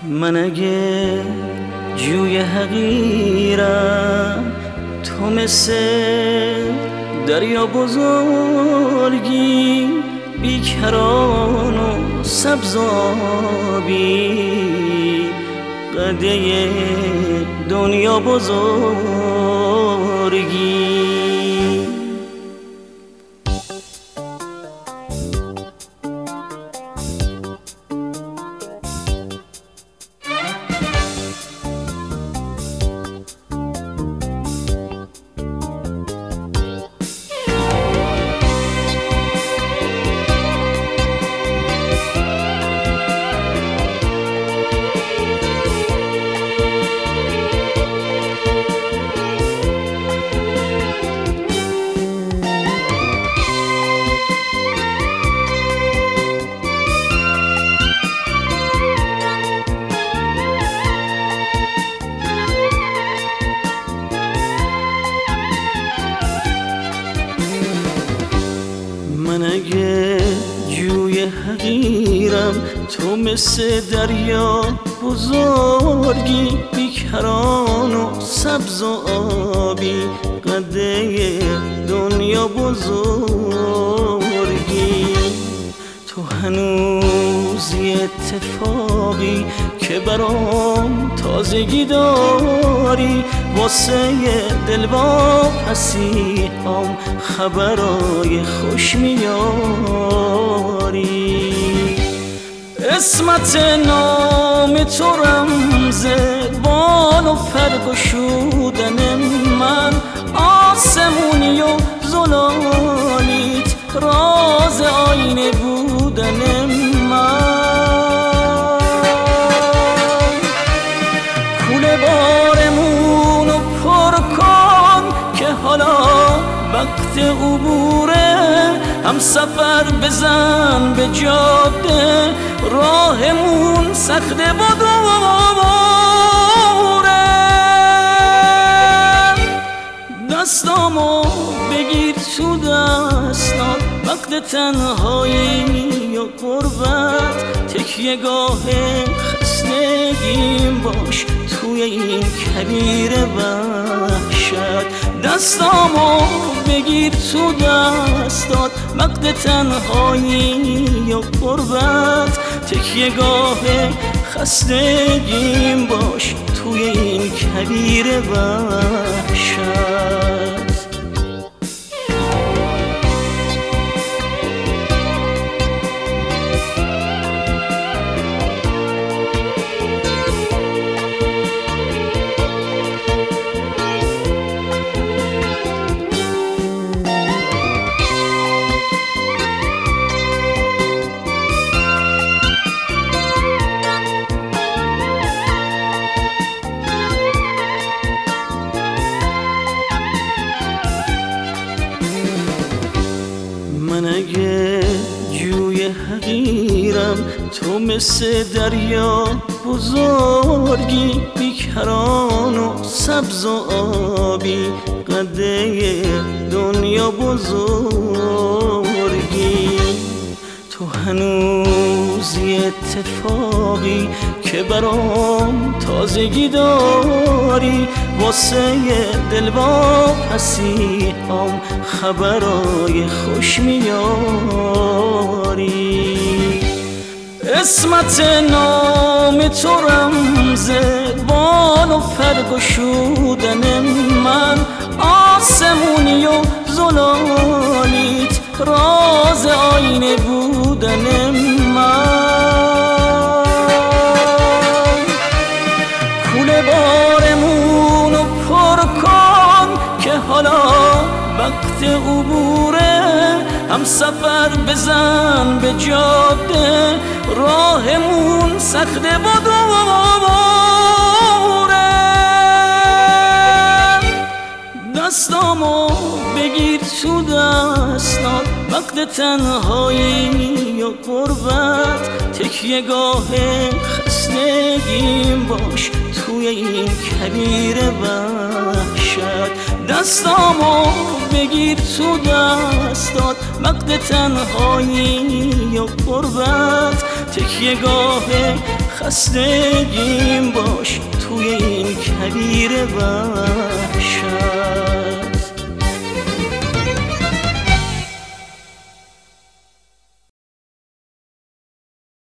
من اگه جوی حقیرم، تو مثل دریا بزرگی، بیکران و سبزابی، قده دنیا بزرگی. من اگه جوی حقیرم، تو مثل دریا بزرگی، بیکران و سبز و آبی، قده دنیا بزرگی. تو هنوز یه اتفاقی که برام تازگی داری، واسه دلواپسی هم خبرای خوش میاری. اسمت نام تو رمز بال و پر گشودن من، آسمونی و زلالیت راز آینه بودن من. کوله بارمون رو پر کن که حالا وقت عبوره، هم سفر بزن به جاده، راهمون سخته و دوره. دستامو بگیر تو دستات، وقت تنهایی و غربت، تکیه گاه خستگیم باش توی این کویر وحشت. دستامو بگیر تو دستات، وقت تنهایی و غربت، تکیه گاه خستگیم باش توی این کویر وحشت. من اگه جوی حقیرم، تو مثل دریا بزرگی، بیکران و سبز و آبی، قده دنیا بزرگی. تو هنوز یه اتفاقی که برام تازگی داری، واسه دلواپسی هم خبرای خوش میاری. اسمت نام تو رمز بال و پر گشودن من، آسمونی و زلالیت راز آینه بودن من. کوله بارمون رو پر کن که حالا وقت عبوره، هم سفر بزن به جاده، راهمون سخته و دوره. دستامو بگیر تو دستات، وقت تنهایی و غربت، تکیه گاه خستگیم باش توی این کویر وحشت. دستامو بگیر تو دستات، وقت تنهایی و غربت، تکیه گاه خستگیم باش توی این کویر وحشت.